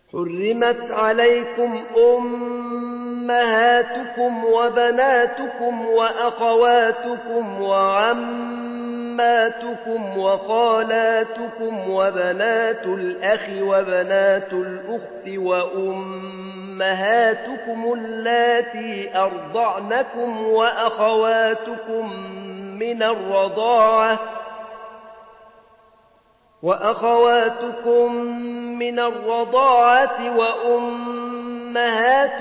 حرمت عليكم أمهاتكم وبناتكم وأخواتكم وعماتكم وخالاتكم وبنات الأخ وبنات الأخت وأمهاتكم اللاتي أرضعنكم وأخواتكم من الرضاعة وأمهات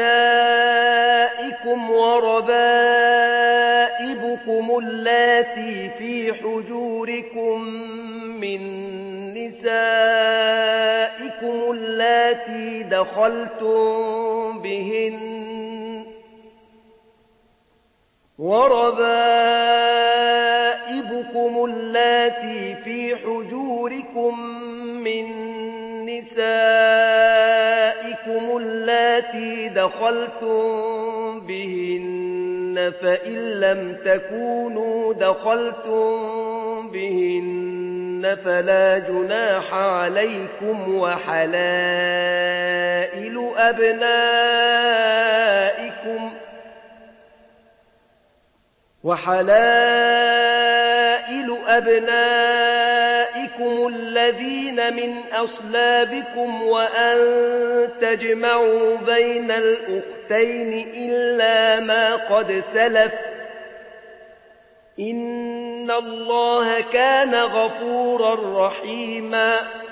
نسائكم وربائبكم اللاتي في حجوركم من نسائكم اللاتي دخلتم بهن وربائبكم اللاتي في حجوركم من نسائكم اللاتي دخلتم بهن فإن لم تكونوا دخلتم بهن فلا جناح عليكم وحلائل أبنائكم الذين من أصلابكم وأن تجمعوا بين الأختين إلا ما قد سلف إن الله كان غفورا رحيما